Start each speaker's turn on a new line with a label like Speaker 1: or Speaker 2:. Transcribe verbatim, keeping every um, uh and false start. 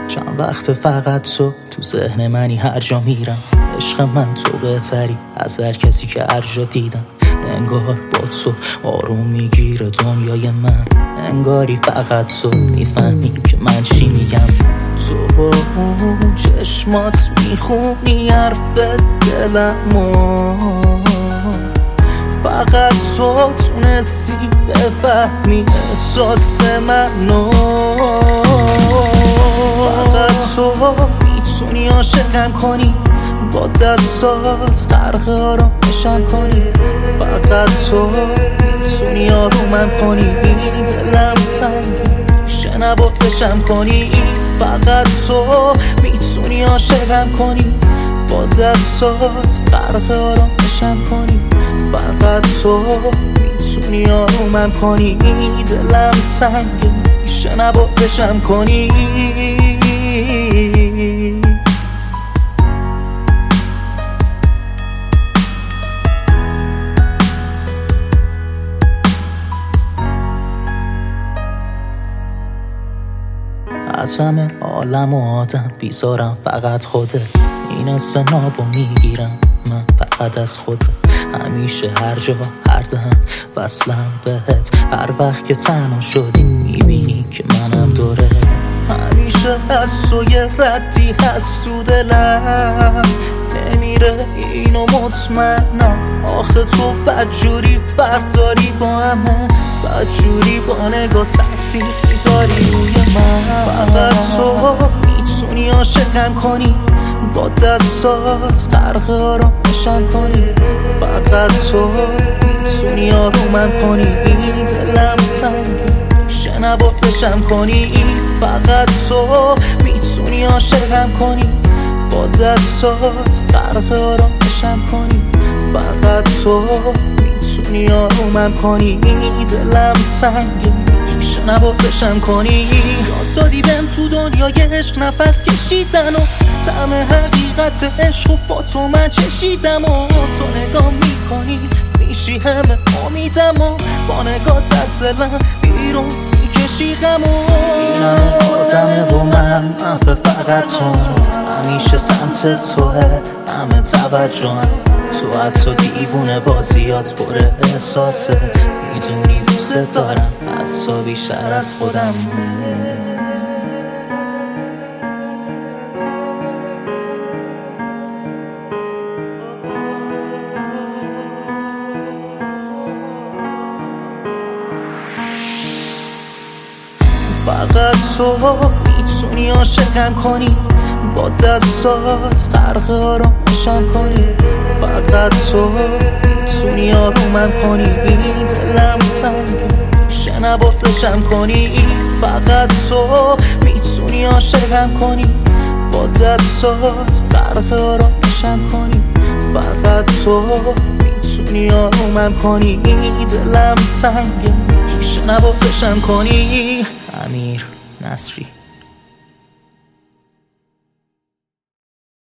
Speaker 1: چند وقت فقط تو تو ذهن منی، هر جا میرم عشق من تو بهتری از هر کسی که هر جا دیدم. انگار با تو آروم میگیره دنیای من، انگاری فقط تو میفهمی که من چی میگم. تو با اون چشمات میخونی حرف دلمو، فقط تو تونستی بفهمی احساس منو. فقط تو میتونی عاشقم کنی، با دستات غرق آرامشم کنی. فقط تو میتونی آرومم کنی، دلم تنگه شه نباتشم کنی. فقط تو میتونی عاشقم کنی، با دستات غرق آرامشم کنی. فقط تو میتونی آرومم کنی، دلم تنگه شه نباتشم کنی. از همه عالم و آدم بیزارم فقط خوده، این استنابو میگیرم من فقط از خوده. همیشه هر جا هر دم وصلم بهت، هر وقت که تنها شدی میبینی که منم دوره. همیشه از تو یه ردی هست تو دلم، نمیره اینو مطمئنم. آخه تو بدجوری فرق داری با همه، بدجوری با نگاه تاثیر میذاری روی من. فقط تو میتونی عاشقم کنی، با دستات غرق آرامشم کنی. فقط تو میتونی آرومم کنی، دلم تنگه شه نباتشم کنی. فقط تو میتونی عاشقم کنی، با دستات غرق آرامشم کنی. فقط تو میتونی آرومم کنی، دلم تنگه شه نباتشم کنی. یاد دادی بهم تو دنیای عشق نفس کشیدن و طعم حقیقت عشق و با تو من چشیدم. و تو نگاه میکنی میشی همه امیدم و با نگات از دلم بیرون میکشی غم. و این همه آدمه و من منفه فقط تو، همیشه سمت توه همه توجهم. تو حتی دیوونه بازیات پر احساسه، میدونی دوست دارم حتی بیشتر از خودم. فقط تو میتونی عاشقم کنی، با دستات غرق آرامشم کنی. فقط تو میتونی آرومم کنی، دلم تنگه شه نباتشم کنی. فقط تو میتونی عاشقم کنی، با دستات غرق آرامشم کنی. فقط تو میتونی آرومم کنی، دلم تنگه شه نباتشم کنی. امیر نصری.